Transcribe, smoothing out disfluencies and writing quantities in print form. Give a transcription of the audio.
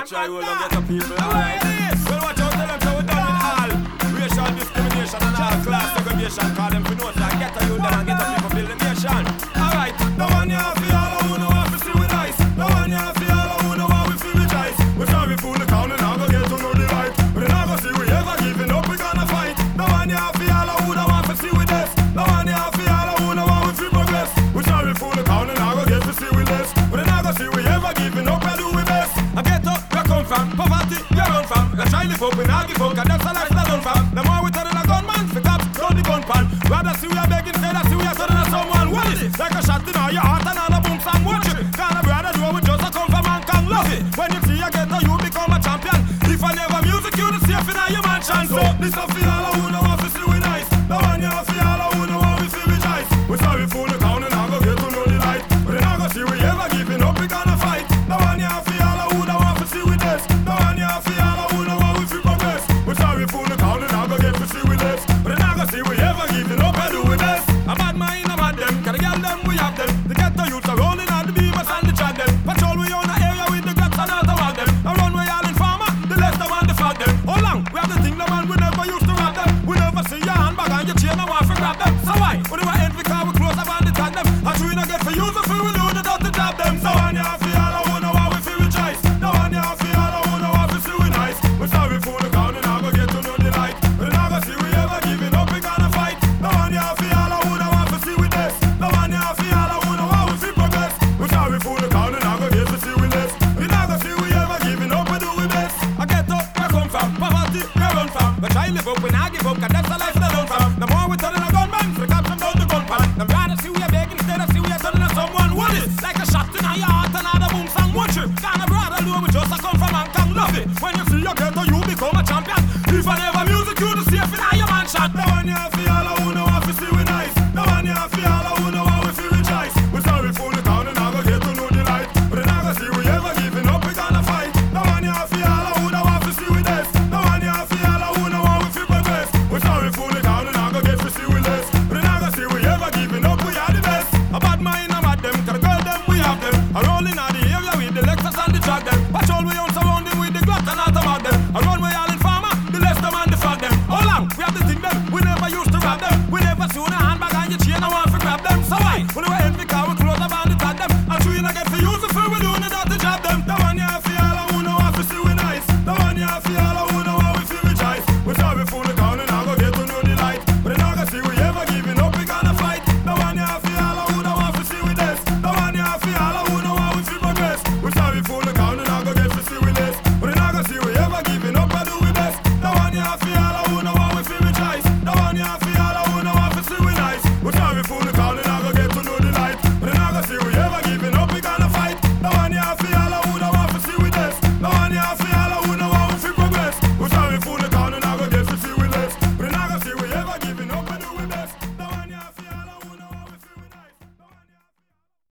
try all and get a people. Well, watch out, tell them so we're done with all racial discrimination and all class segregation. Call them for notes and get a youth and get a people build the nation. Alright, the one you have for all who know how to see with ice. The one you have for all who know how we feel with ice. We're sorry fool the count and now go get to know the right. We're not gonna see we ever giving up, we gonna fight. The one you have for all who know how to see with us. The one you have for all who know how we feel progress. We're sorry fool the count and now go get to see with us. We're not gonna see we ever giving up, and do we best. I get up, where come from, poverty, you run from. I try live up, we not give up, cause that's a life that done from. The more we turn in a gunman, for cops, run the gun pan. Rather see we are begging, say that see we are turning on someone. What is it? Like a shot in all your heart and